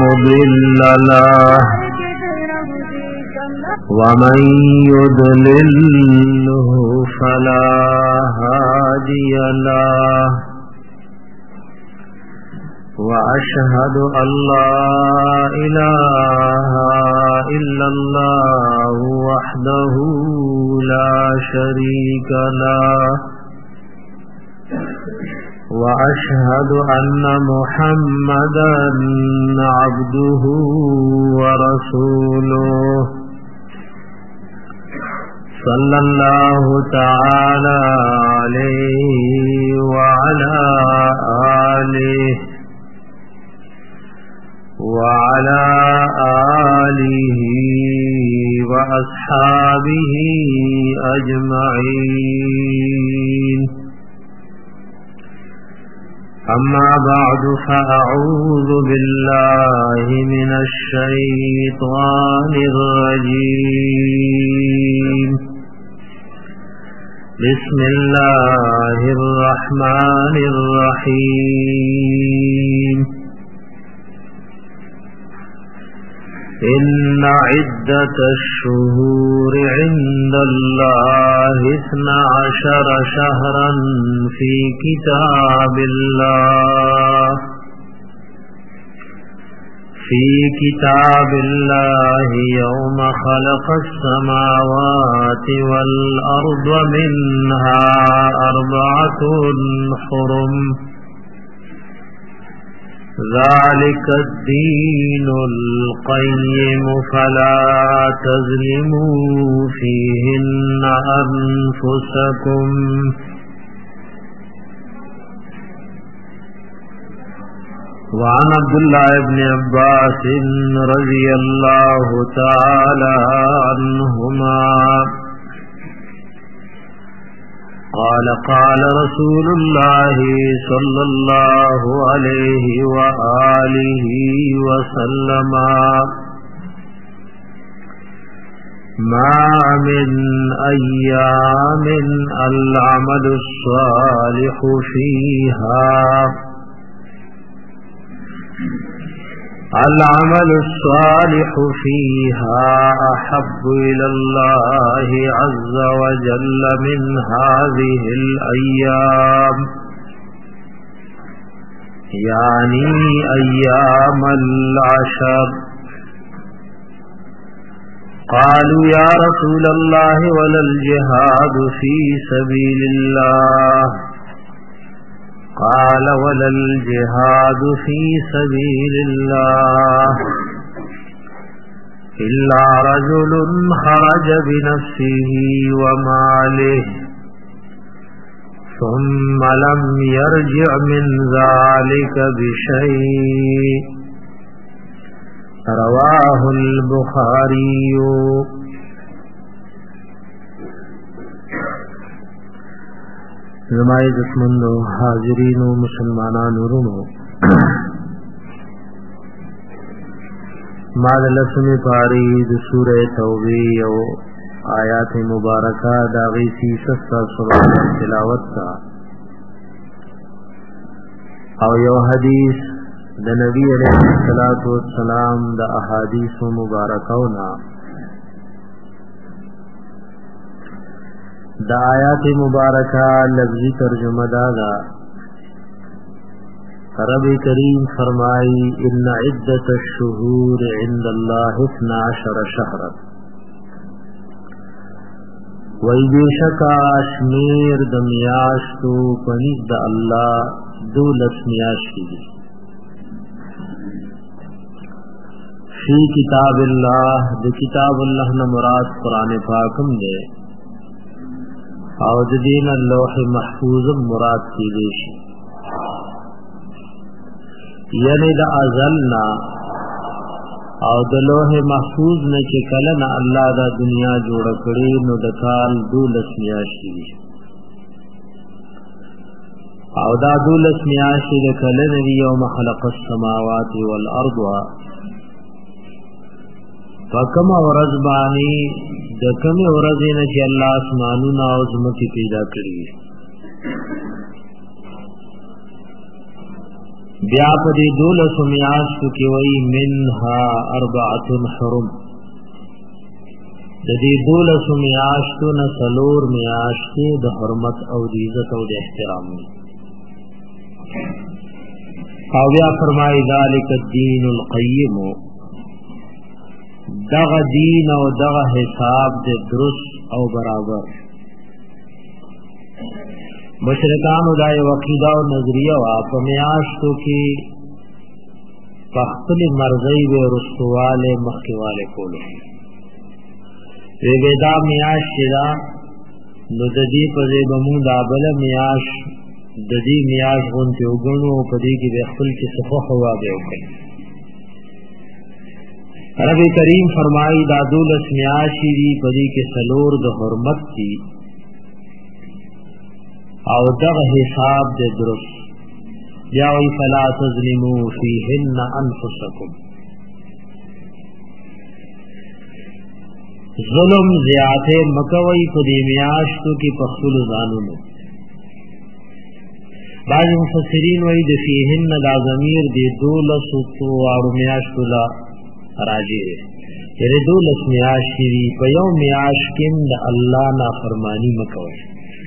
مضل له ومن يضلله فلا هادي له وأشهد أن لا إله إلا الله وحده لا شريك له وأشهد أن محمدا عبده ورسوله صلى الله تعالى عليه وعلى آله وأصحابه أجمعين أما بعد فأعوذ بالله من الشيطان الرجيم بسم الله الرحمن الرحيم إن عدة الشهور عند الله 12 شهرا في كتاب الله يوم خلق السماوات والأرض منها 4 حرم ذلك الدين القيم فلا تظلموا فيهن أنفسكم وعن عبد الله بن عباس رضي الله تعالى عنهما قال قال رسول الله صلى الله عليه وآله وسلم ما من أيام العمل الصالح فيها أحب إلى الله عز وجل من هذه الأيام يعني أيام العشر قالوا يا رسول الله ولا الجهاد في سبيل الله قال ولا الجهاد في سبيل الله إلا رجل خرج بنفسه وماله ثم لم يرجع من ذلك بشيء رواه البخاري زمائے دشمنو حاضرینو مسلمانانو رونو ما لسمی پاری د سورہ توبہ او آیات مبارکہ داغی سی سستا سورہ تلاوت کا او یو حدیث د نبی علیہ الصلوۃ والسلام د احادیث مبارکاونا دا آیات مبارکہ لفظی ترجمہ دادا رب کریم فرمائی ان عدت الشہور عند اللہ 12 شہرا ویبیشکا شمیر دمیاشتو پنیز دا اللہ 12 میاشتی دی فی کتاب اللہ دا کتاب اللہ نمراد قرآن پاکم دے او د دین اللوح محفوظ مراد کی دیشی یعنی د ازلنا او د لوح محفوظ نه چې کله نه الله دا دنیا جوړ کړي نو د کال 12 میاشتې دي او دا 12 میاشتې د کله نه یوم خلق السماوات والارض فکما ورځ باندې د کومه ورځې نه چې الله اسمانونه او زمکه پیدا کړی بیا پدی دولس میاشتو کی وی منها اربعۃ حرم د دې دولس میاشتو نه څلور میاشتې د حرمت او د عزت او د احترام او بیا فرمایي ذالک الدین القیم دغه دین او دغه حساب د درست او برابر مشرکانو دا یو عقیده او نظریه وا په میاشتو کې په خپل مرضی و رسواله مخکواله کولو ویدا میاش شدا نو د دې په ځای بمو دا بل میاش د دې میاش غونته وګڼو په دې کې د خپل کې صفه هوا به وکړي رب کریم فرمایي دا دولس میاشي دي په دې کې سلور د حرمت دي او دغه حساب د درست یا وی فلا تظلموا فيهن انفسکم ظلم زیاته مکوئی په دې میاشتو کې په خپل ځانونو بعض مفسرین وایي د فیهن دا ضمیر د دولس او اړو میاشتو لا راځي یعنی دولس میاشتې په یو میاشت کې د الله نافرمانی مکوئ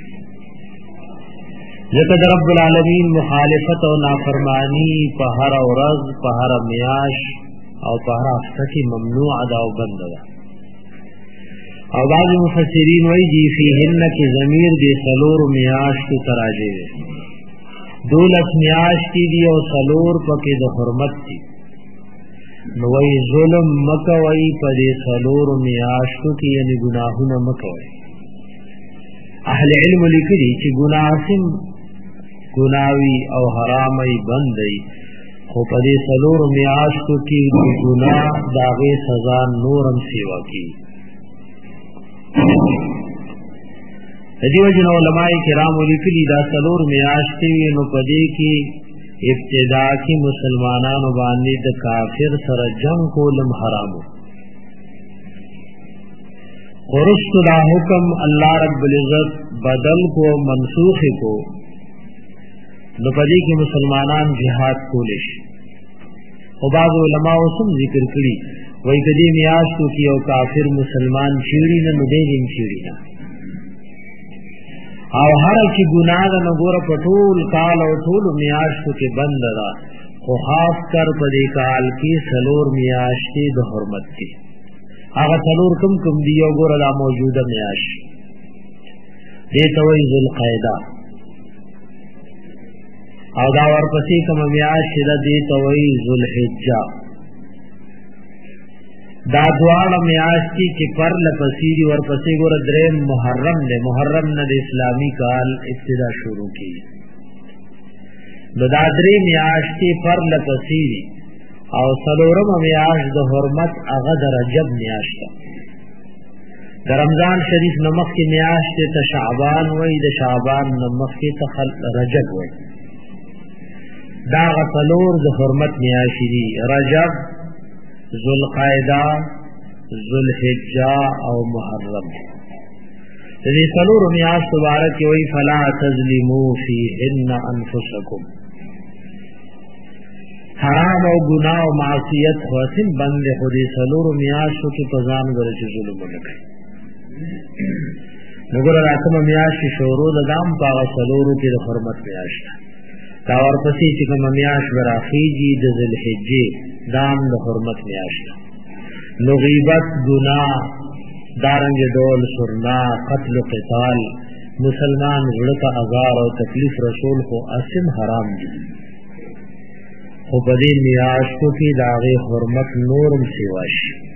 ځکه د رب العالمین مخالفت او نافرمانی په هر ورځ په هر میاشت او په هر هفته کې ممنوع ده او بند ده او بعض مفسرین وایي چې فیهن کې ضمیر د سلور میاشتو تراجه ده دولس میاشتې دي او سلور پکې د حرمت دي نو وایي ظلم مکوئ په دې سلور میاشتو کې یعنی ګناهونه مکوئ اهل علم لیکلي چې ګناهسم ګناوي او حرامي بندي خو په دې سلور میاشتو کې ګناه داغه سزا نورم سیوا کی دیو جن علماء کرام لیکلي دا سلور میاشتې نو په دې کې ابتدا کې مسلمانانو باندې د کافر سره جنگ کولم حرامو ورست دا حکم اللہ رب العزت بدل کو منسوخ کو نو پدې کې مسلمانان جهاد کولیش او بعض علماء سم ذکر کړي وایي کدی میاشتو کې یو کافر مسلمان چیرې نه مدین چیرې نه او هر چې ګناه نه ګور پټول کال او ټول میاشتو کې بند را خو خاص کر پدې کال کې سلور میاشتې د حرمت دي هغه څلور کوم دی یو ګور دا موجوده میاش دې توي ذل قاعده او دا ورپسې کوم میاش دې توي ذل حجه دا دواړه میاشتې چې پر لپسې دی ورپسې ګور درې محرم دې محرم نه د اسلامي کال ابتدا شروع کی نو دا درې میاشتې پر لپسې دی او سلورم میاش د حرمت هغه د رجب میاش ده د رمضان شریف نمخ کې میاش ته شعبان وای د شعبان نمخ کې ته رجب وای دا غسلور د حرمت میاش دي رجب ذوالقعده ذوالحجه او محرم دې سلور میاش مبارک وای فلا تظلموا فيهن انفسکم حرام او گناہ او معصیت حاصل بند خودی سلور میاشو کی پزان ورچ ظلم وکړي نګور راکم میاش شورو د دام پاغه سلورو کې د حرمت میاش دا ورپسې چې کوم میاش ورافیږي د ذل حجې دام د حرمت میاش نو غیبت گناہ دارنګ ډول سرنا قتل قتال مسلمان ورته ازار او تکلیف رسول کو اسم حرام دي خو په دې میاشتو کې داغه حرمت نورم سیواش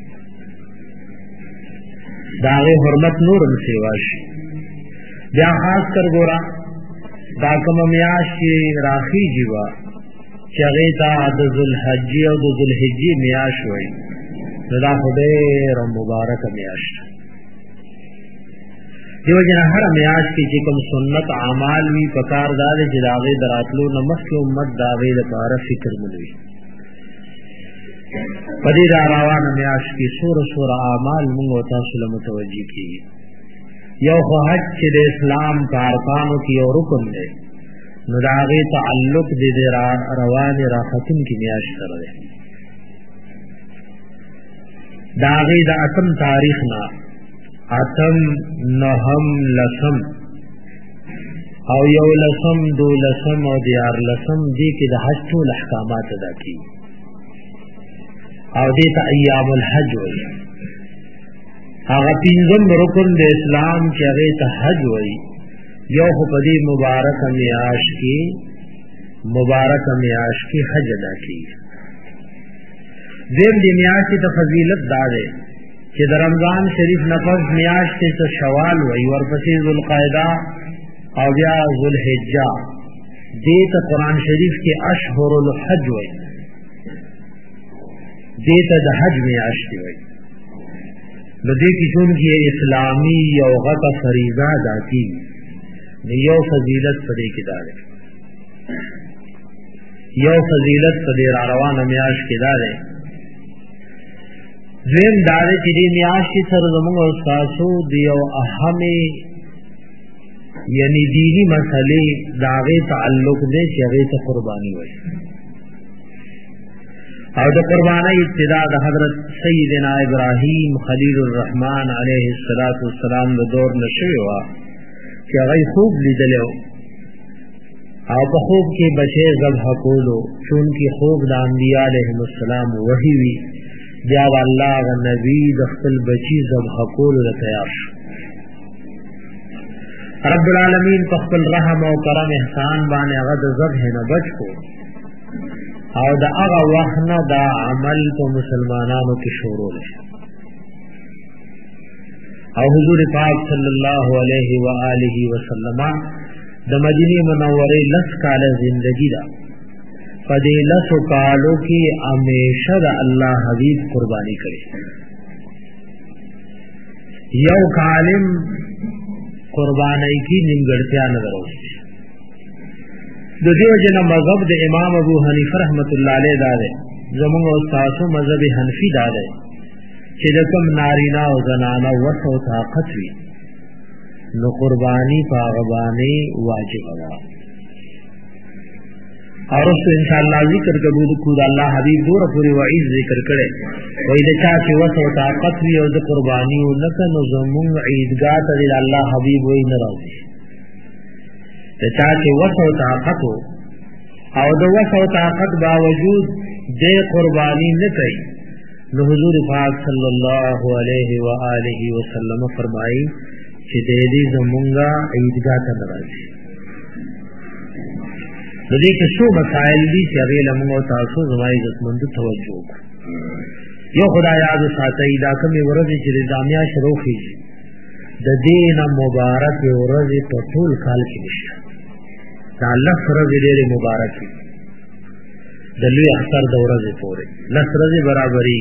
داغه حرمت نورم سیواش بیا خاص کر ګورا دا کوم میاشتې راخی جیوا چې هغه ته د ذوالحجې او د ذوالحجې میاش وای دا خدای رب مبارک میاش دیو جن هر میاش کې چې کوم سنت اعمال وی پکار دار چې داغه دراتلو نمخ کې امت داغه لپاره فکر ملوي پدې را روانه میاش کې سور اعمال موږ تاسو له متوجي کیږي یو خو حج چې د اسلام کارکانو کې یو رکن دی نو دا هغه تعلق دې روان راحتن کې میاش سره ده. دا هغه د اتم تاریخ نه اتم نهم لسم او یو لسم دو لسم او دیار لسم دی کې د حج ټول احکامات ادا کی او دې ته ایام الحج وایي. هغه پنځم رکن د اسلام چې هغه ته حج وایي. یو خو په دې مبارک میاش کې حج ادا کی. دیم دې میاش ته فضیلت داده چې د رمضان شریف نفس میاش ته شوال وایي، ورپسې ذوالقعده او بیا ذوالحجه. دې ته قرآن شریف کې اشهر الحج وایي، دې ته د حج میاش وایي. نو دې کې چون کې اسلامي یو غټه فریضه ادا کی، یو فضیلت په دې کې داده، یو فضیلت په دې روانه میاش کې داده. زم داده چې دې میاش کې سره زموږ استادو دیو اهمه یعنی دینی مسئلے داغه تعلق دې چې هغه ته قربانی وایي. او د قربانی ابتدا د حضرت سیدنا ابراهیم خلیل الرحمن علیه السلام د دور نشوي وا چې هغه خوب لیدلو او په خوب کې بچي ذبح کولو، چون کې خوب د انبیاء علیهم السلام وحی وی. بیا الله غ نبی د خپل بچی ذبح کولو ته تیار شو. رب العالمین په خپل رحم او کرم احسان باندې هغه د ذبح نه بچ کو او د هغه وخت نه دا عمل په مسلمانانو کې شروع شو. او حضور پاک صلی الله علیه و آله وسلم د مدینه منوره لس کاله زندگی دا پدې لس کالو کې همیشه د الله حبیب قربانی کړي. یو عالم قربانی کی نیمګړتیا نه دروستي. د دیو جن مذهب د امام ابو حنیفه رحمت الله علیه دا ده، زموږ استادو مذهب حنفی دا ده چې د کوم نارینا او زنانه وسو طاقت وي نو قربانی پاغبانی واجب ده. اور اس ان شاء الله ذکر کبود کو الله حبیب دور پوری وعید ذکر کړي وای د چا چې وسو طاقت وي او د قربانی او نکنو زموږ عیدګاه ته الله حبیب وای ناراضي. د چا چې وسو طاقت او د وسو طاقت باوجود د قربانی نه کوي نو حضور پاک صلی الله علیه و آله وسلم فرمایي چې دې زمونږه عیدګاه ته ناراضي. د دې کې څو مسائل دي چې هغه لمغه تاسو زمای عزتمند توجه وکړئ. یو خدای یاد ساتي دا کومه ورځ چې د جامعہ شروع کیږي د دین مبارک ورځ په ټول کال کې نشته. دا الله سره ډېر مبارک دی. د لوی اختر د ورځې پورې لسرځي برابرۍ.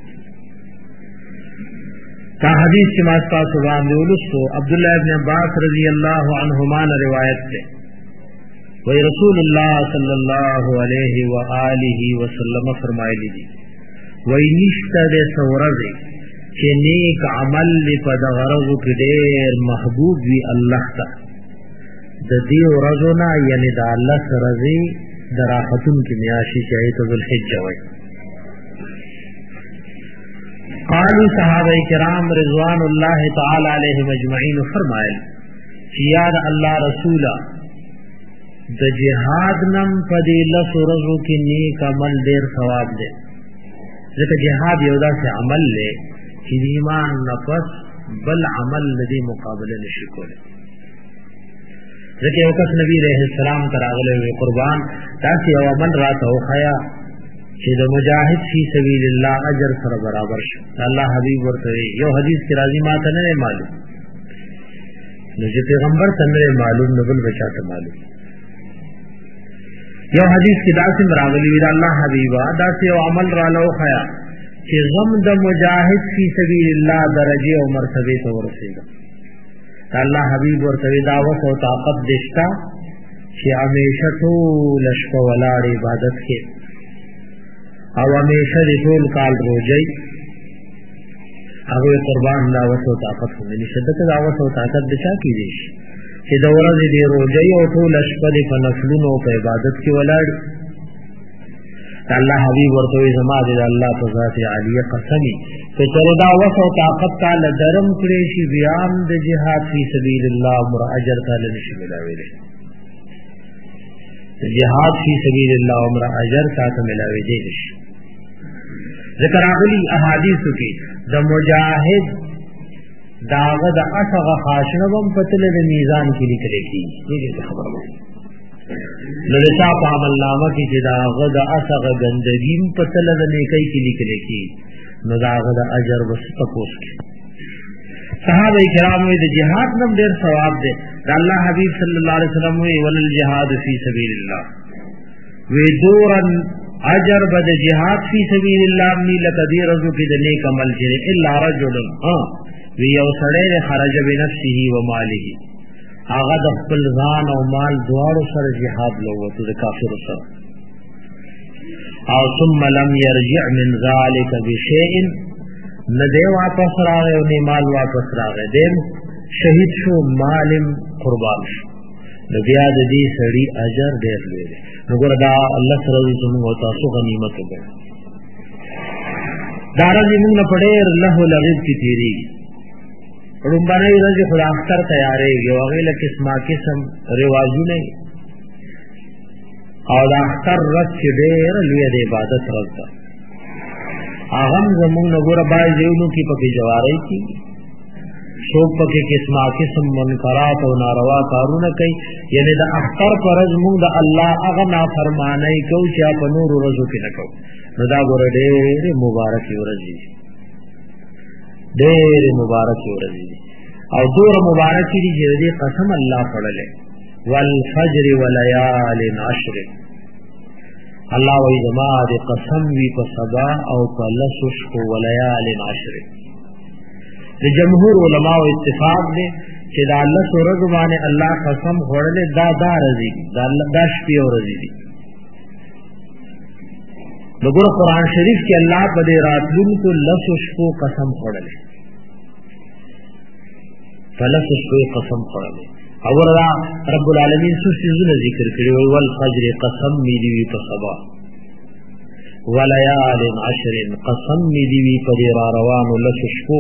دا حدیث چې ما تاسو باندې ولستو عبد الله ابن عباس رضی الله عنهما روایت ده وی رسول الله صلی الله علیه و آله وسلم فرمایلی دي وی نشته د سورځي چې نیک عمل په د غرضو کې ډېر محبوب وي الله ته د دې ورځو نه، یعنی د الله سره زی د راحتون کې میاشي چې ایت ذوالحجه وي. قالوا صحابه کرام رضوان الله تعالی علیهم اجمعین فرمایل چې یا الله رسولا د جهاد نم په دې لسورزو کې نیک عمل ډېر ثواب دی. ځکه جهاد یو داسې عمل دی چې ایمان نفس بل عمل لدی مقابله نشي کولی. ځکه یو کس نبی علیہ السلام تراغله وی قربان تاسو یو عمل راته وخیا چې د مجاهد فی سبیل الله اجر سره برابر شي. الله حبیب ورته یو حدیث کې راځي ما ته نه معلوم، نو چې پیغمبر ته نه معلوم نو بل بچاته معلوم. یو حدیث کې داسې راغلی وی الله حبیبا داسې یو عمل را لو خیا چې غم د مجاهد فی سبیل الله درجه او مرتبه ته ورسېږي. الله حبیب ورته دعوت او طاقت دشتا چې همیشه ټول شپه ولاړ عبادت کې او همیشه ټول کال روزي هغه قربان دعوت او طاقت ونی شدت دعوت او طاقت دچا کیږي چې د ورځې دی روزي او ټول شپه دی په نفلونو او په عبادت کې ولاړ. الله حبیب ورته زما دی الله په ذات عالیه قسمی چې چېرې دا وس او طاقت تعالی درم کړی شي بیا د جهاد فی سبیل الله مر اجر تعالی نشي ملاوي. جهاد فی سبیل الله عمر اجر تاسو ملاوي دي. ذکر اغلی احادیث کې د مجاهد داغه د اصغه خاشنبم پتل د میزان کې لیکل کیږي. دې خبره لږه په عمل نامه کې چې داغه د اصغه ګندګیم پتل د نیکي کې لیکل کیږي نو داغه د اجر وسته کوشش. صحابه کرام د جهاد نم ډیر ثواب دی. د الله حبیب صلی الله علیه وسلم وی ولل جهاد فی سبیل الله وی دورن اجر بد جهاد فی سبیل الله می لقدیر رزق کې د نیک عمل جره الا رجل وی یو سړی خرج بنفسه و ماله هغه د خپل ځان او مال دواړو سره جهاد لوته د کافر سره او ثم لم يرجع من ذلك بشيء ندی واپس راغی او مال واپس راغی دیم شهید شو مالم قربان شو نو بیا د دې سړي اجر ډېر لوی دی. نو ګور دا الله سره زموږ او تاسو غنیمت ده. دا راځي موږ نه پړې الله لغیب کی تیری رومبانه ورځې خدا اختر تیارې یو غیله قسمه قسم رواجونه او دا اختر رات چې ډېر لوی دی عبادت راځه هغه زموږ نه ګور بای دیونو کې پکې جواری کی څوک پکې قسمه قسم منکرات او ناروا کارونه کوي. یعنی د اختر پر ورځ موږ د الله هغه نافرمانی کوو چې په نور ورځو کې نه کوو. نو دا ګور ډېر مبارک ورځ دی. ډېر مبارک ورځ دی او دور مبارک دی چې دې قسم الله پړلې والفجر وليال عشر الله وی زما دې قسم وی په سبا او په لسو شپو وليال عشر. د جمهور علماء اتفاق دی چې دا الله سورۃ باندې الله قسم خورلې دا رضی دا الله د شپې ورځې دي. دغه قرآن شریف کې الله په دې راتلونکو لسو شپو قسم خورلې فلسو شپو قسم خورلې او ورا رب العالمین څو څه ذکر کړی او والفجر قسم می دی په سبا وليال عشر قسم می دی په دې را روانو لسو شپو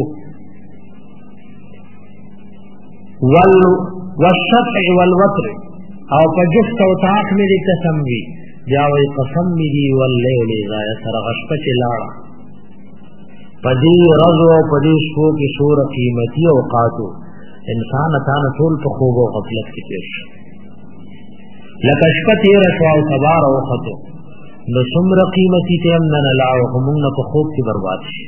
والشفع والوتر او په جفت او طاعت می دی قسم وی بیا وی قسم می دی واللیل اذا یسر غشپه چه لاړه پدی رضو او پدی شپو کی شور قیمتی اوقاتو انسان اتانا طول په خوب او غفلت کی پیش لکه شپه تیره شو او سبا راوختو نو څومره قیمتي تیم نه لاړو خو موږ په خوب کې برباد شي.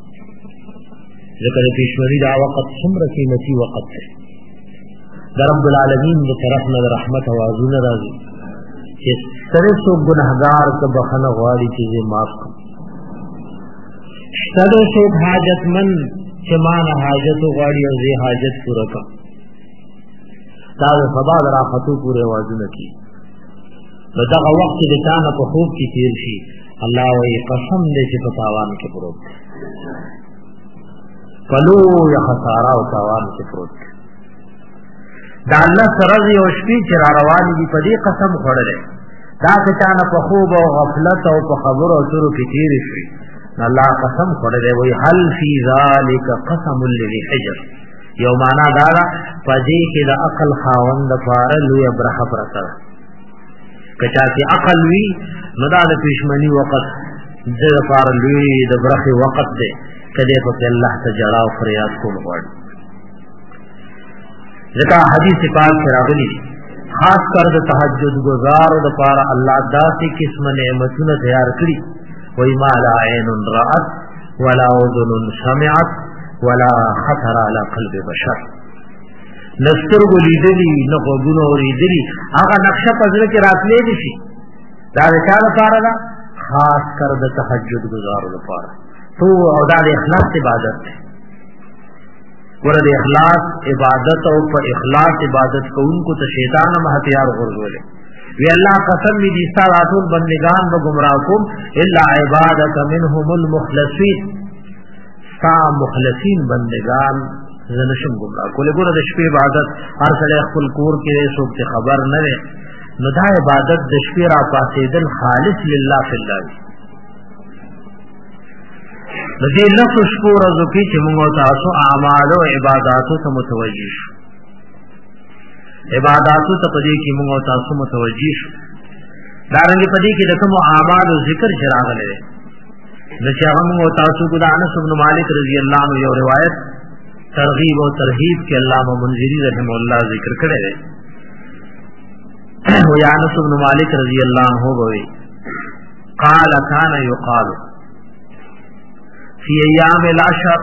ذکر پیشوری دا وخت څومره قیمتي وخت دی. در رب العالمین دی طرف نه رحمت اوازونه راځي چې سره سو ګناهګار ته بخنه غواړي چې معاف کړي. سره سو حاجتمن چې مان حاجت غواړي او زی حاجت پوره کړي. دا سبا راحتو پوره اوازونه کوي. نو دغه وخت د چانه په خوب کې تیر شي الله وی قسم دې چې په تاوان کې پروت فلو یا خساره او تاوان کې پروت دا الله سره یو شپې چې را روان دي په دې قسم خوړلې دا چې چانه په خوب او غفلت او په خبرو اترو کې تیر شي الله قسم خوړلې وی هل فی ذلک قسم للحجر یو معنا دا په دې کې د عقل خاوند لپاره لوی برخه پرته کچا چې عقل وی نو دا د پښمنی وخت د لپاره لوی د برخه وخت دی کله په الله ته جړا او فریاد کول غواړي. ځکه حدیث پاک کې راغلي خاص کر د تهجد گزار لپاره الله داسې قسم نعمتونه تیار کړی وای ما لا عین رأت ولا اذن سمعت ولا خطر على قلب بشر. نستر ولیدلی نه غوونه اوریدلی هغه نقشه پزره کې راتلې دي شي دا د چا لپاره دا خاص کر د تهجد گزار لپاره تو او دا د اخلاص عبادت ده. ورته اخلاص عبادت او په اخلاص عبادت کوونکو ته شیطان هم هتیار ورغولې وی الله قسم دې ستاسو بندگان به گمراه کوم الا عبادت منهم المخلصین سا مخلصین بندگان زنشم گمراه کوله ګوره د شپې عبادت هر سړی خپل کور کې څوک خبر نه وي نو دا عبادت د شپې را پاسېدل خالص لله فی الله د دې لفظ شپو ورځو کې چې موږ تاسو اعمال او عبادتو ته متوجي شو عبادتو ته پدې کې موږ تاسو متوجي شو دا رنګ پدې کې د کوم اعمال او ذکر شراغله ده د چې هغه موږ تاسو کو د انس بن مالک رضی الله عنه یو روایت ترغیب او ترهیب کې علامه منذری رحم الله ذکر کړی دی او انس بن مالک رضی الله عنه وایي قال كان يقال في ايام العشر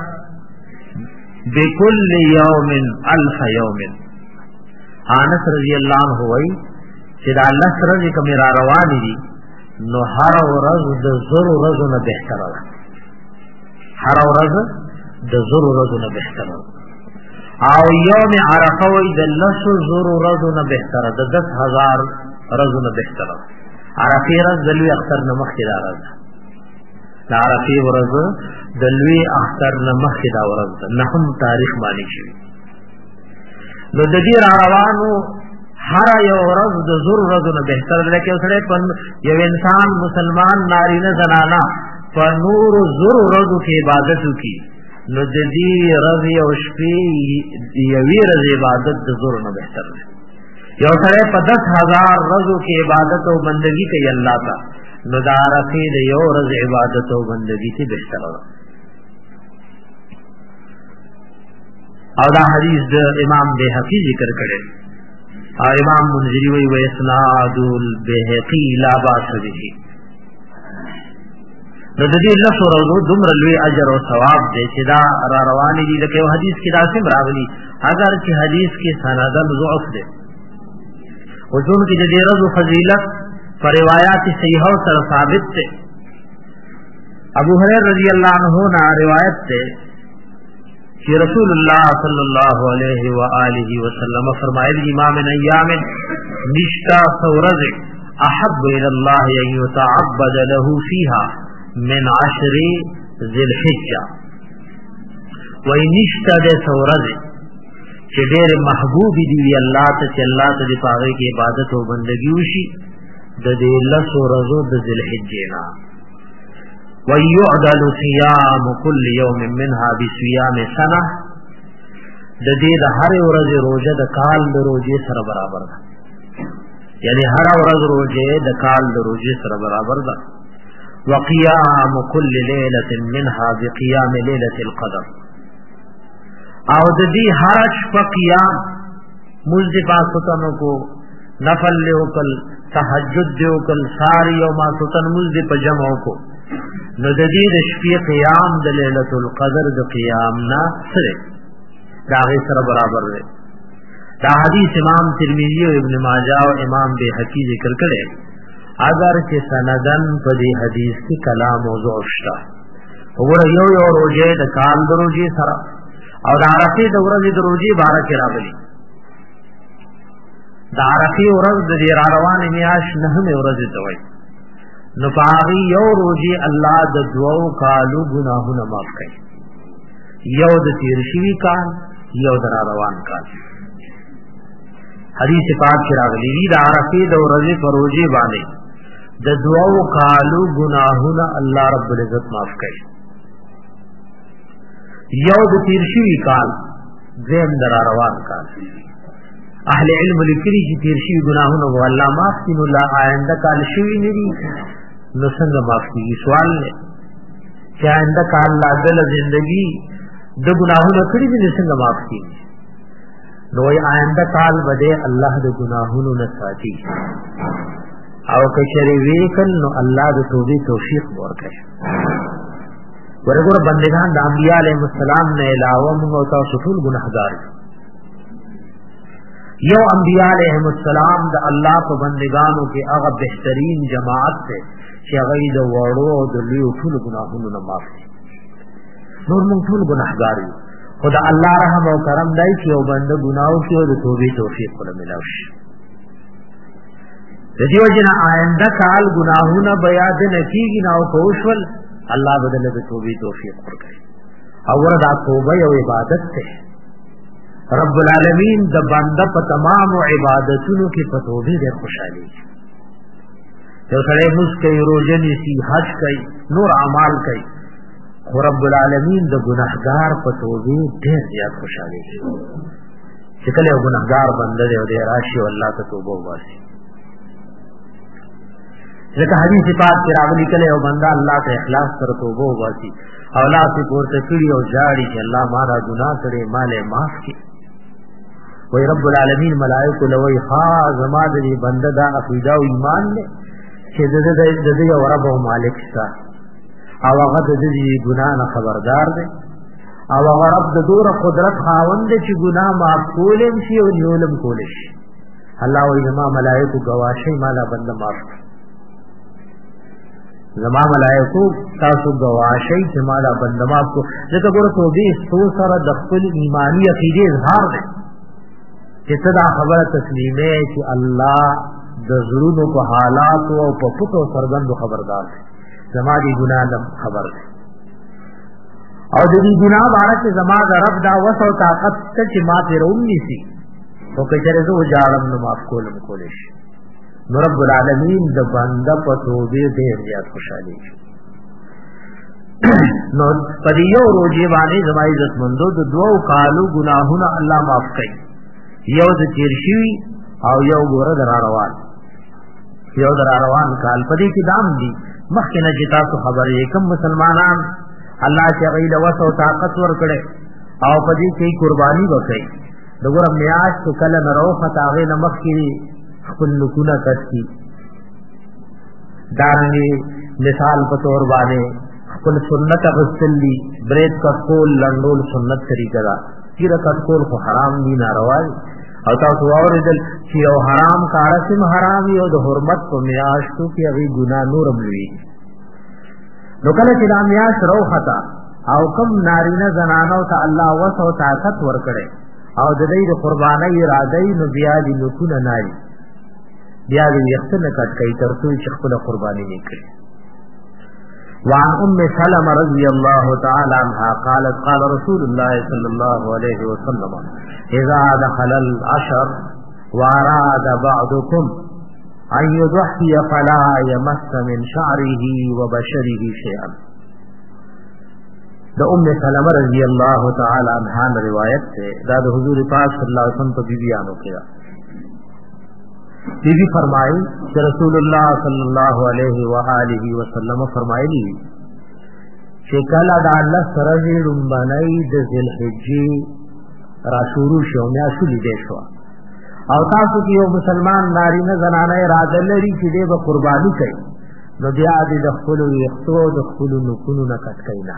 بكل يوم 1000 يوم انس رضی الله عنه وایي چې دا الله سره کوم را روان دي نو هر ورځ د زرو ورځو نه بهتره ده هر ورځ د زرو ورځو نه بهتره او یوم عرفه وی د لسو زرو ورځو نه بهتره د 10000 ورځو نه بهتره عرفه ورځ د لوی اختر نه مخکې ده د عرفه ورځ د لوی اختر نه مخکې ده ورځ نه هم تاریخ مانی شي نو د دې روانو هر یو ورځ د زور ورځو نه بهتر ده کې اوسره په یو انسان مسلمان نارینه زنانا په نور زور ورځو کې عبادت وکي نو د دې ورځ او شپې یوې ورځ عبادت د زور نه بهتر ده یو سره په 10000 ورځو کې عبادت او بندگی کوي الله تعالی نو دا رفي د یو ورځ عبادت او بندگی ته بهتر ده او دا حدیث د امام بیهقی ذکر کړي امام منذری وی اسناد البیهقی لا باس به د دې لفظ ورو دومره لوی اجر او ثواب دی چې دا را روان دي لکه یو حدیث کې داسې راغلي اگر چې حدیث کې سندن ضعف دی او ځون کې د دې رضو فضیلت پر روایت صحیحه سره ثابت دی ابو هريره رضی الله عنه نا روایت ده کہ رسول اللہ صلی اللہ علیہ وآلہ وسلم فرمائے امام ایام نشتا سورز احب الى اللہ ان يتعبد له فيها من 10 ذی الحجہ و نشتا دے سورز کہ ډېر محبوب دی اللہ ته چې الله ته د پاره کې عبادت او بندگی وشي د دې لسو ورځو د ذی الحجہ نا ويعدل صيام كل يوم منها بصيام سنه د دې د هر ورځ روزه د کال د روزه سره برابر ده یعنی هر ورځ روزه د کال د روزه سره برابر ده وقيام كل ليله منها بقيام ليله القدر او د دې هر شپه قیام مزدفا ستنو کو نفل له کل تهجد له کل ساری او ما ستن مزدف جمع کو نو د دې د شپې قیام د ليله القدر د قیام نه سره دا غي سره برابر دی دا حدیث امام ترمذی او ابن ماجه او امام بیهقی ذکر کړي اگر چې سندن په دې حدیث کې کلام موضوع شته وګوره یو روزه د کال د روزه سره او د عرفه د ورځې د روزه بارک راغلي د عرفه ورځ د روانه میاش نه مې ورځ ته وایي نو پاغي یو روزي الله د دوو کالو گناهونه معاف کوي یو د تیر شوی کال یو د روان کال حدیث پاک کې راغلی دی د عرفه د ورځې پر روزي باندې د دوو کالو گناهونه الله رب العزت معاف کوي یو د تیر شوی کال زم د روان کال اهل علم لیکلي چې تیر شوی گناهونه الله معاف کړي نو لا آینده کال شوی نه دي نو څنګه معاف کیږي سوال نه چې آئنده کال لا دل زندگی د گناهونو کړي دي څنګه معاف کیږي نو ای آئنده کال بده الله د گناهونو نه ساتي او کچری ویکل نو الله د توبې توفیق ورکړي ورغور بندگان د انبیاء علیهم السلام نه علاوه موږ تاسو ټول ګناهګار یو انبیاء علیهم السلام د الله په بندگانو کې هغه بهترین جماعت ته چې هغه د وړو او د لوی ټول ګناهونو نه معاف دي نور موږ ټول ګناهګار یو خدا الله رحم او کرم دای چې یو بنده ګناو کې او د توبې توفیق ولا ملاوي شي د دې وجنه آینده کال ګناهونه بیا د نکیږي نو کوشل الله بدل د توبې توفیق ورکړي او وردا توبه یو عبادت ده رب العالمین د بنده په تمام عبادتونو کې په توبې ډېر خوشالي یو سړی موږ کوي روزه نیسي حج کوي نور اعمال کوي خو رب العالمین د ګناهګار په توبې ډېر زیات خوشالي چې کله یو ګناهګار بنده دی او دی راشي او الله ته توبه وباسي ځکه حدیث پاک کې راغلي کله یو بنده الله ته اخلاص سره توبه وباسي او الله ته پورته کړي او جاړي چې الله ما را ګناه کړې مال معاف کړي وای رب العالمین ملائکه لوی ها زما دې بنده دا عقیده او ایمان نه چې د یو رب او مالک ستا او هغه د دې ګناه نه خبردار دی او هغه رب د دوره قدرت خاوند دی چې ګناه معاف کولم شي او نیولم کول شي الله وای زما ملائکه گواهی مالا بنده معاف زما ملائکه تاسو گواهی چې مالا بنده معاف کو ځکه ګوره توبې ستو سره د خپل ایمانی عقیده اظهار دی چې دا خبره تسلیمه چې الله د زړونو په حالات او په پټو سرګندو خبردار دی زما دي ګناه نه خبر دی او د دې ګناه باره چې زما د رب دا وس او طاقت ته چې ما ته روم نيسي او کچره زه وجاړم نو معاف کولم کولې شي نو رب العالمین د بنده په توبې ډېر زیات خوشالي نو په دې یو روزي باندې زما عزت مندو د دوو کالو ګناهونه الله معاف کوي یو د تیر شي او یو ګوره در روان یو در روان کال پدې کې دام دي مخکې نه جتا څه خبرې کوم مسلمانان الله چې غیله وسو طاقت ور کړي او پدې کې قرباني وکړي دغه میاش کله نه روخه تاغه نه مخکې خپل نکونه کړي دارنګي مثال په تور باندې خپل سنت غسلی بریت کول لندول سنت طریقه دا کیره کول خو حرام دي ناروا او تاسو اوریدل چې یو حرام کار سم حرام یو د حرمت په میاشتو کې هغه ګناه نورم لوي نو کله چې د میاش روخه او کم نارینه زنانو ته الله وسو طاقت ورکړي او د دې د قربانۍ اراده نو بیا دې نکونه ناري بیا دې یختنه کټکې ترڅو چې خپل قرباني وکړي وعن ام سلمة رضي الله تعالى عنها قالت قال رسول الله صلى الله عليه وسلم اذا دخل العشر واراد بعضكم ان يضحي فلا يمس من شعره وبشره شيئا دا ام سلمة رضي الله تعالى عنها روایت ہے دا حضور پاک صلی اللہ علیہ وسلم تو بیانو کیا بی فرمائی کہ رسول اللہ صلی اللہ علیہ وآلہ وسلم فرمائی کہ کلا دا اللہ سرزی رنبانائی دا ذلحجی را شروع شو میاشو لیدے شو او تاسو کی یو مسلمان نارینه زنانه اراده لري چې دې به قربانی کوي نو بیا دې د خپل یختو د خپل نکونو نه کټ کینا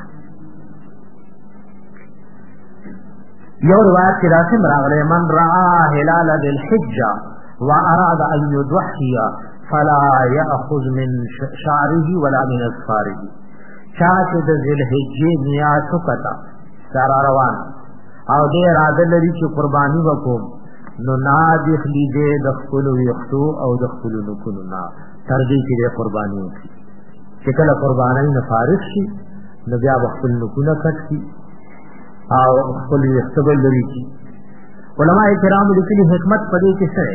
یو روایت کې راځي راغله من را هلال الحجه واراد ان يضحي فلا ياخذ من شعره ولا من اظفاره چاته د ذلحجه میاشو کتا سارا روان او دې اراده لري چې قربانی وکوم نو نادخ لی دے دخلو یختو او دخلو نکنو نا تردی کی دے قربانی ہوتی چکل قربانی نفارش شی نبیا بخل نکنو کٹ کی او خل یختبل لری کی علماء کرام لکلی حکمت پدے کس ہے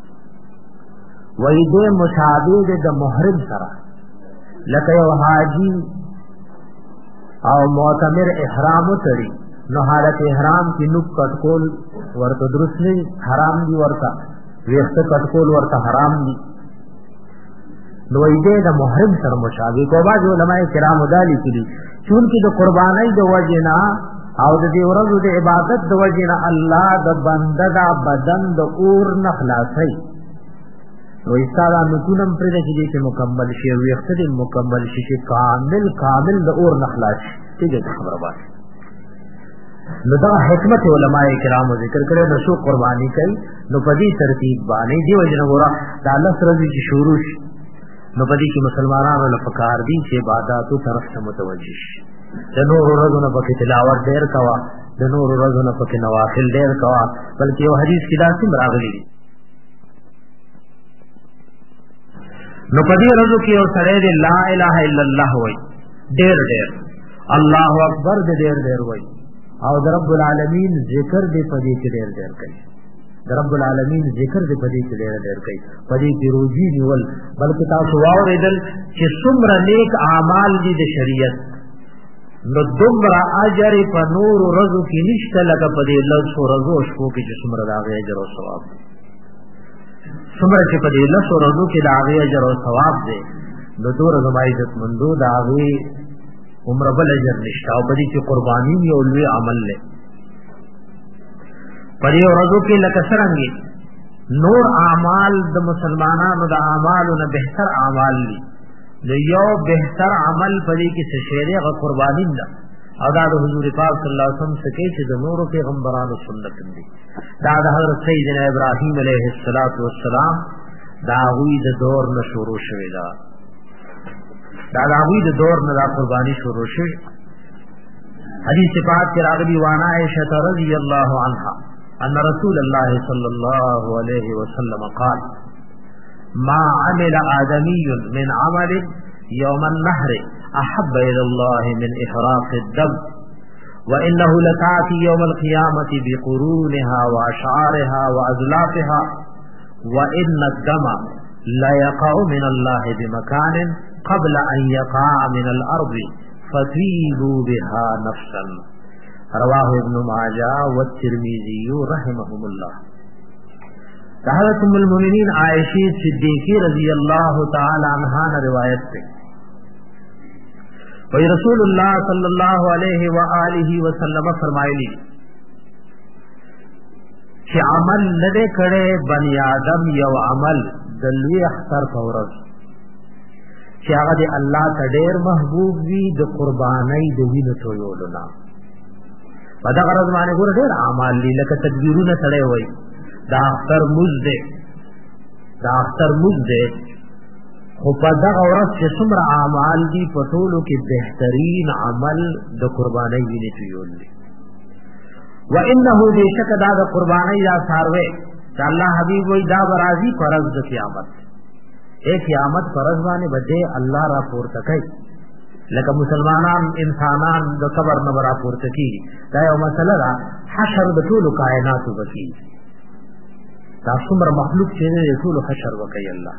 وی دے مشابه دے دا محرم سرا لکہ یو حاجی او معتمر احرامو تری نو حالت احرام کی نک کٹکول ورته درست نه حرام دي ورته ویخته کټکول ورته حرام دي نو ایده د محرم سره مشابه کو باج علماء کرام دالی کړي چونکی د قربانای د وجنا او د دې ورځو د عبادت د وجنا الله د بنده د بدن د اور نه خلاصي نو ایستاله نکونم پر دې چې مکمل شي ویخته د مکمل شي چې کامل د اور نه خلاصي دې خبره وایي نو دا حکمت علماء کرام ذکر کړي نو شو قربانی کوي نو په دې ترتیب باندې دی وجنه ګورا د الله سره چې شروع شي نو په دې کې مسلمانانو له پکار دي چې عبادتو طرف ته متوجه شي د نور ورځو په تلاوت ډېر کوا د نور ورځو په نوافل ډېر کوا بلکې یو حدیث کې دا څنګه راغلی نو په دې ورځو کې یو سره د لا اله الا الله وای ډېر الله اکبر دې ډېر وای او د رب العالمین ذکر دې پدې کې ډېر ډېر کوي د رب العالمین ذکر دې پدې کې ډېر ډېر کوي پدې کې روزي نیول بلکې تاسو واورېدل چې څومره نیک اعمال دي د شریعت نو دومره اجر په نور ورځو کې نشته لکه په دې لږو ورځو شپو کې چې څومره د هغې اجر او ثواب دی څومره چې په دې لږو ورځو کې د هغې اجر او ثواب دی نو دومره زما عزتمندو د هغې عمره بل اجر نشته او په دې کې قرباني یو لوی عمل دی په دې ورځو کې لکه څرنګې نور اعمال د مسلمانانو د اعمالو نه بهتر اعمال دي د یو بهتر عمل پدې کې څه شی دی هغه قرباني ده او دا د حضور پاک صلی الله علیه وسلم څخه چې د نورو پیغمبرانو سنت دي دا د حضرت سیدنا ابراهیم علیه السلام دا وی د دور نه شروع شوی دا وی د دور نه دا قرباني شروع شوی حدیث پاک کې راغلی وانا عائشہ رضی الله عنها ان رسول الله صلی الله علیه وسلم قال ما عمل آدمی من عمل یوم النحر احب الى الله من احراق الدم وانه لتاتي يوم القيامه بقرونها واشعارها واذلافها وان الدم لا يقع من الله بمكان قبل ان يقع من الارض فطيبوا بها نفسا رواه ابن ماجه والترمذي رحمهم الله. حضرت ام المؤمنین عائشہ صدیقہ رضی اللہ تعالی عنہا نے روایت ہے وہی رسول اللہ صلی اللہ علیہ وآلہ وسلم فرمایلی کہ عمل نہ کرے بنی آدم یو عمل دلوی اختر فورز کہ هغه دی الله ته ډیر محبوب وی د قربانی د وینې تویولنا په دا غرض باندې ګور ډیر اعمال لکه تدبیرونه تړي وای دا اختر مزده خو په دغه ورځ چې څومره اعمال دي په ټولو کې بهترین عمل د قربانۍ وینې تویول دي وانه بیشک دا د قربانۍ دا ساروي دا الله حبیب وای دا برازي فرض د قیامت قیامت فرض باندې بده الله را پورته کوي لکه مسلمانان انسانان د قبر نه را پورته کیږي دا یو مسله ده حشر د ټولو کائناتو بکی دا څومره مخلوق چې د ټول حشر وکي الله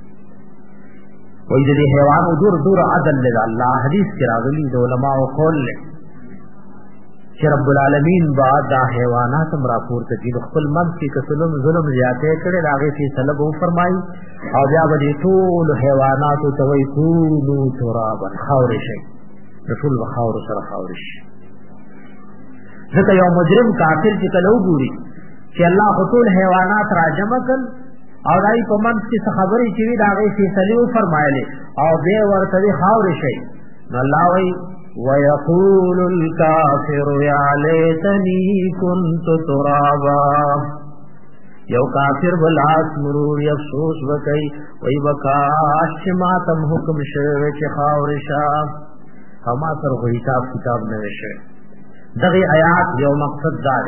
وې دې حیوان دور عدل له الله حدیث کې راغلي د علماء او قول له چې رب العالمین بعد دا حیوانات هم راپورته دي خپل من کې کسلم ظلم زیاته کړي راغې چې طلب او فرمایي او بیا به ټول حیوانات ته وې کولو ترابا خاور شي رسول بخاور سره خاور شي ځکه یو مجرم کافر چې کله وګوري چې الله ټول حیوانات راجمع کړ او دای په منځ کې څه خبرې چې وی دا غي فیصله فرمایله او به ورته خاور شي الله وی ويقول الكافر يا ليتني كنت ترابا یو کافر بلاس مرور افسوس وکي وای وکاش ما تم حکم شوه چې خاور شاه هما سره حساب کتاب نه وشه دغه آیات یو مقصد دار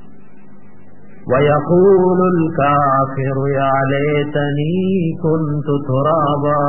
ويقول الكافر يا ليتني كنت ترابا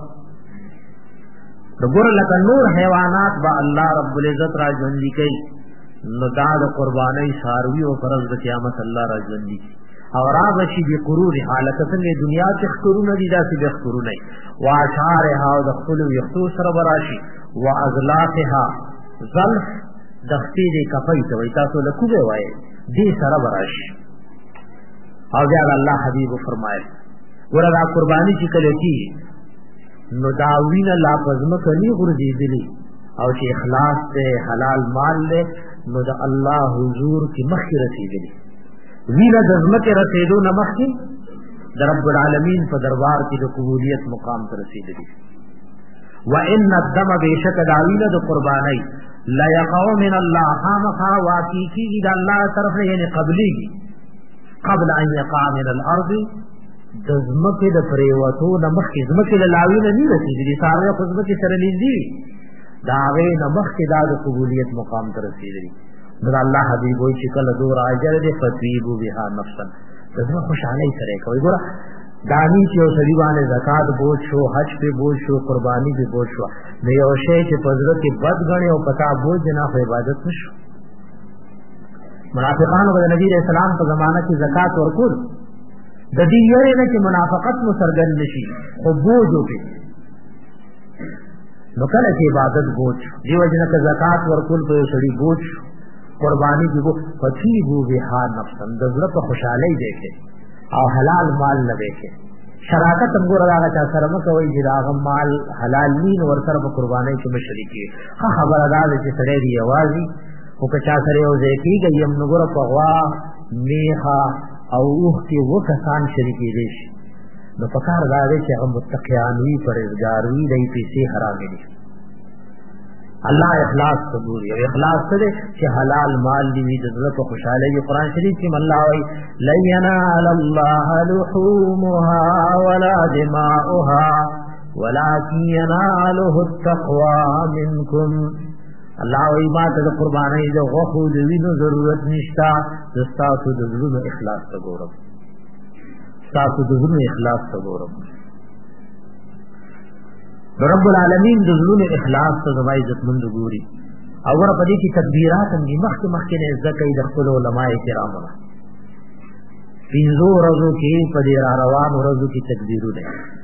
دغور لکه نور حیوانات با الله رب العزت را ژوندۍ کوي نو دا د قربانۍ ساروی او فرض د قیامت الله را ژوندۍ او را بشي د قرون حالت څنګه دنیا کې خطرونه دي داسې د خطرونه واشعارها او د خپل یختو سره براشي واذلافها ظلف دختی دی کفای ته وای تاسو له کوه وای دې سره براشي او بیا الله حبیب فرمایي وردا قربانی چې کله کی نو داوینه لا پزما کني ورځي دي او چې اخلاص ته حلال مال له نو د الله حضور کی مغفرت دي وینه د زمکه رسیدو نه مخکي د رب العالمین په دربار کې د قبولیت مقام ته رسیدلی وان الدم بیشک داوینه د قربانی لا يقع من الله خامخا واقعي د الله طرف یعنی قبل ان يقع من الارض د زمکه د پریوتو د مخکې زمکه د لاوینه نه رسیدلی ساره خو زمکه سره لیندي دا غي د مخکې د قبولیت مقام ته رسیدلی نو الله حبیب وی چې کله دور اجر دې فتویبو بها نفسا دغه خوشالۍ سره کوي ګور دانی چې او سړي باندې زکات بوج شو حج په بوج شو قربانی په بوج شو نو یو شی چې پزړه کې بد غني او پتا بوج نه خو عبادت نشو منافقانو د نبی رسول الله په زمانه کې زکات ورکول د دې یره نه چې منافقت مو سرګن نشي خو بوج وکړي نو کله چې عبادت بوج دیو جن که زکات ورکول په سړي بوج قرباني دیو پتی بو به نفسن د زړه په خوشحالي دیکھے او حلال مال نه دیکھے شراکت هم ګور راغی چې سره مکوې چې راغ مال حلال نین ور سره په قرباني کې مشرکی ها خبره ده چې سړی دی اوازي او که چا سره یو ځای کېږي یم نو ګور په غوا میخه او اوخ کې وکسان شریکی دي نو پکار دا دی چې هغه متقیان وي پرهیزګار وي دای پیسې حرام دي الله اخلاص قبول او اخلاص سره چې حلال مال دی د زړه په خوشاله وي قران شریف کې الله وایي لن ينال الله لحومها ولا دماؤها ولكن يناله التقوى منكم الله وایي ما ته قرباني د غوښو د وینو ضرورت نشتا تاسو د زړه اخلاص ته ګورئ تاسو د زړه اخلاص ته ګورئ رب العالمین د زړه اخلاص ته زما عزت مند ګوري او ور په دې کې تکبیرات هم مخکې نه ځکه د خپل علماء کرامو پینځو ورځو کې په دې روان ورځو کې تکبیرونه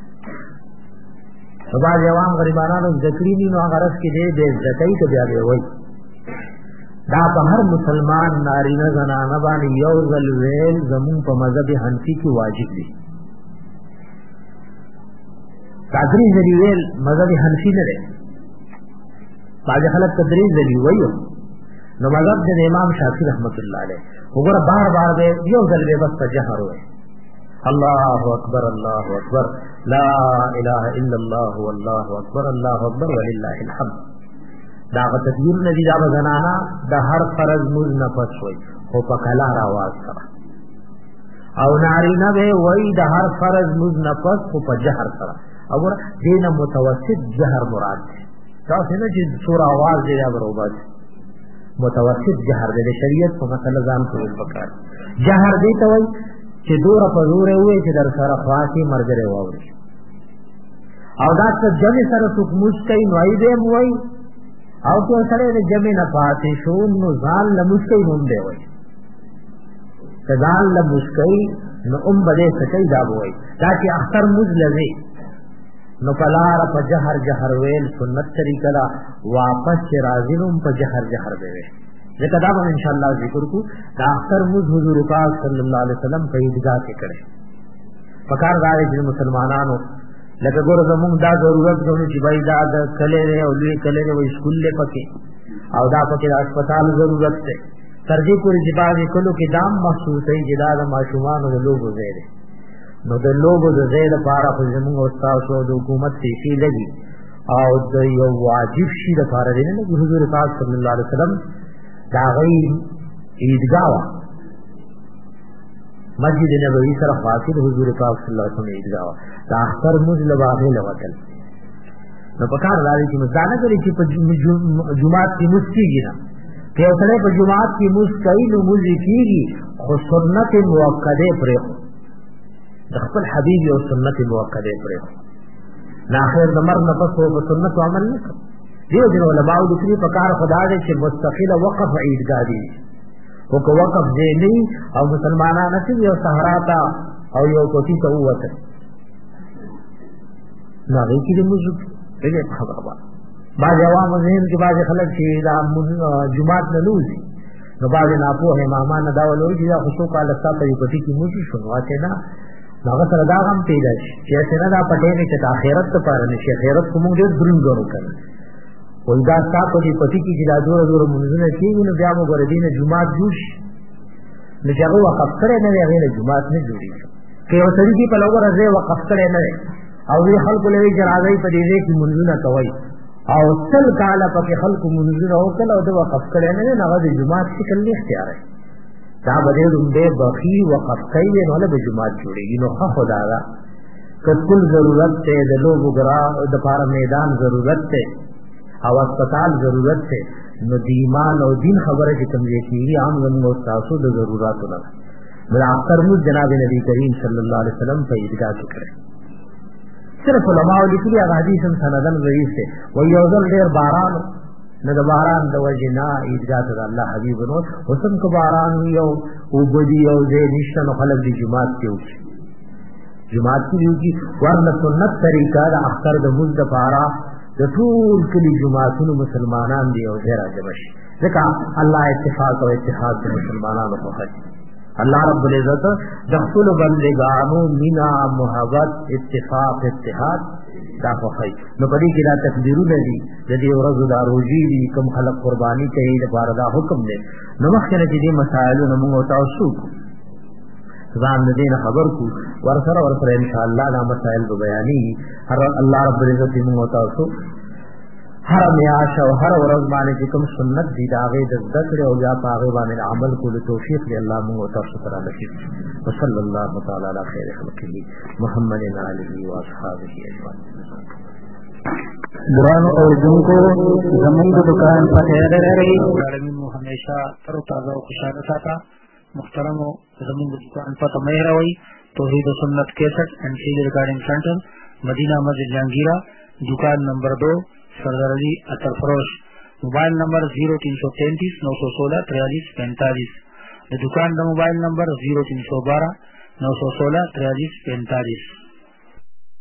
سبا جوام غریبانو ذکرې نو هغه رس کې دې ځکې ته بیا دی وای دا په هر مسلمان نارینه زنانه باندې یو ځل ویل زمون په مذهب حنفي کې واجب دي تدریج دی ویل مذهب حنفي نه دی باج خلک تدریج دی وایو نو مذهب د امام شافعي رحمت الله علیه وګوره بار بار به یو ځل به بس جهر وای الله اکبر لا اله الا الله والله اکبر ولله الحمد دا تکبیر ندی دا زنانا د هر فرض مز نه پس وای او په کلا راواز سره او نارینه به وای د هر فرض مز نه پس او په جهر سره اور دینه متوسط جهر مراد ده تاسو نه چې سور आवाज دی یا برابر متوسط جهر د شریعت په مسله ځان کوي پکار جهر دی ته وای چې دوره په دوره وای چې در سره خاصي مرګره ووري او دا څه جمع سره څوک مسکای نو ای دې موي او تو سره د جمع نه پاتې شو نو ځان له مسکای هم دی وای ځان له مسکای نو بده سکای دا وای دا چې اختر مزلزي نو پلار په جهر ویل سنت طریقه دا واپس راځینم په جهر دی ځکه دا به ان شاء الله ذکر کو دا اختر مز حضور پاک صلی الله علیه وسلم په عیدګاه کې کړي پکار راځي چې مسلمانانو لکه ګور زموږ دا ضرورت غوښتي چې بای دا کله نه او لوی کله نه وي سکول له پکې او دا پکې هسپتال ضرورت ده تر دې پورې چې باندې کلو کې دام محسوسې چې دا د ماشومان د لوګو زیره نو د لوګو د زیره لپاره په زموږ استاد او د حکومت پیسې لګي او د یو واجب شي لپاره دی نه حضور پاک صلی الله علیه وسلم دا غي عیدګاه مسجد نبوی سره فاصل حضور پاک صلی الله علیه وسلم عیدګاه دا اختر مزله باندې لوتل نو پکار راځي چې مزانه کوي چې په جمعات کې مسکیږي نه که اوسه په جمعات کې مسکای نو مسکیږي خو سنت موکده پرې د خپل حبیب او سنت موکده پرې نه اخر د مرګ نه پس په سنت عمل نه دیو جن علماء د دې پکار خدا دې چې مستقل وقف عیدګاه دي او کو وقف دې نه او مسلمانانو چې یو صحرا تا او یو کوټی ته وته نو هغه کې موږ دې خبره وایو بعض عوام ذهن کې بعض خلک چې دا جمعات نه لوزي نو بعض نه په امامان دا ولوي چې دا خصوصا کاله ساته یو کوټی کې موږ شو واته نه هغه سره دا هم پیدا شي چې څنګه دا پټې نه چې د آخرت لپاره نشي آخرت کوم ډېر درنګورو کړي ولدا تاسو دې پټي کې چې دا دور منځونه کېږي نو بیا موږ ور دینه جمعات جوړ شي نو چې هغه وقف کړي نه هغه نه جمعات نه جوړي کې یو سړي کې په لور راځي وقف کړي نه او وی خلکو لوي جرازي په دې کې منځونه کوي او تل کاله په خلکو منځونه او کله د وقف کړي نه هغه د جمعات شکل نه اختیار ہے دا بده رومبه بخي وقف کوي نو له جمعات جوړيږي نو خدا دا کله ضرورت ته د لوګو غرا د پار میدان ضرورت ته او اسپتال ضرورت ته نو د ایمان او دین خبره چې کوم دي چې عام غو تاسو د ضرورتو نه بل اخر مو جناب نبی کریم صلی الله علیه وسلم په عیدګاه کې کړی صرف علماء لیکلي حدیث سندن ضعیف دی و یو ځل ډیر باران نه د باران د وجه نه عیدګاه ته الله حبیب نو حسن کو باران یو او بدی یو دې نشته نو خلک د جمعات کې وځي جمعات کې وځي ورنه سنت طریقه د اختر د مزد پارا د ټول کلی جمعاتونو مسلمانان دی او ډیر راځي ځکه الله اتفاق او اتحاد د مسلمانانو په خاطر الله رب العزت د خپل بندګانو مینا محبت اتفاق اتحاد دا خوښي نو په دې کې دا تقدیرونه دي د دې ورځو دا روزي دي کوم خلک قرباني کوي د بار دا حکم دی نو مخکې دې مسائل نو موږ تاسو ځان دې خبر کو ورسره ان شاء الله دا مسائل به بیانې هر الله رب العزت موږ تاسو هر میاش او هر ورځ باندې کوم سنت دي دا غي د ذکر او یا پاغه باندې عمل کول توفیق دی الله موږ تاسو ته راکړي وصلی الله تعالی علی خیر خلقه محمد علیه و اصحابہ اجمعین قرآن اور جن کو زمین کی دکان پر رہی عالمین کو ہمیشہ تر و تازہ و خوشحال رکھا محترم زمین کی دکان پر مہر ہوئی توحید و سنت 61 اینڈ سی ریکارڈنگ سینٹر مدینہ مسجد جہانگیرہ دکان نمبر 2 سردار علی اطر فروش موبائل نمبر 0333 916 4345 دکان کا موبائل نمبر 0312 916 4345